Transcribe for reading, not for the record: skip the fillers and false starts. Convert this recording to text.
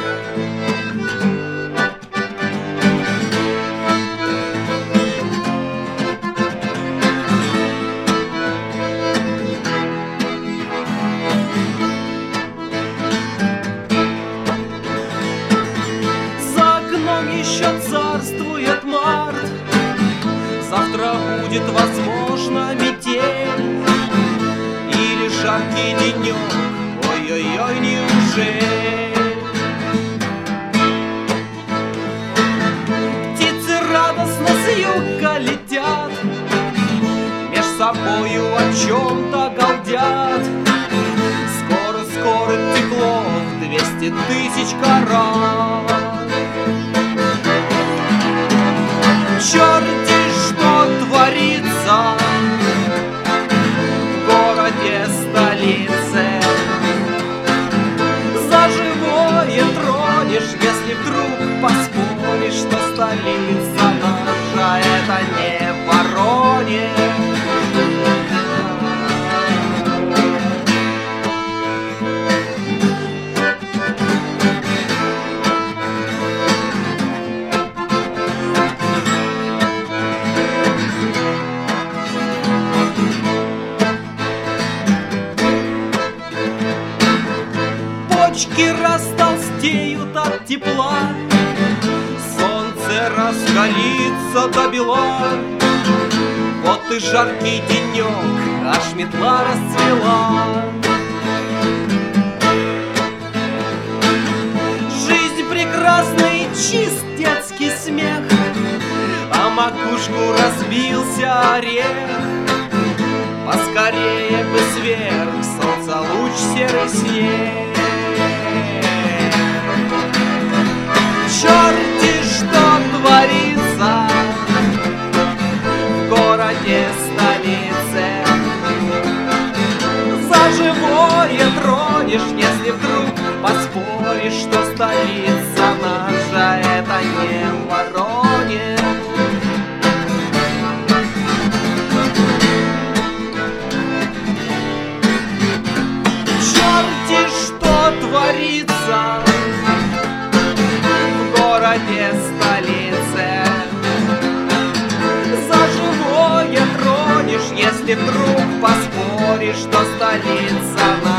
Царствует март, завтра будет, возможно, метель или жаркий денек, ой-ой-ой, неужели? Птицы радостно с юга летят, меж собою о чем-то галдят. Скоро тепло в 200 тысяч карат. Черти, что творится в городе, столице. За живое тронешь, если вдруг поспоришь, что столица наша — это не Воронеж. Почки растолстеют от тепла, солнце раскалится до бела. Вот и жаркий денек, аж метла расцвела. Жизнь прекрасна и чист детский смех, а макушку разбился орех. Поскорее бы сверх солнца луч серый снег. Черти, что творится в городе, столице. За живое тронешь, если вдруг поспоришь, что столица наша — это не Воронеж. Черти, что творится в городе, столице. За живое тронешь, если вдруг поспоришь, что столица наша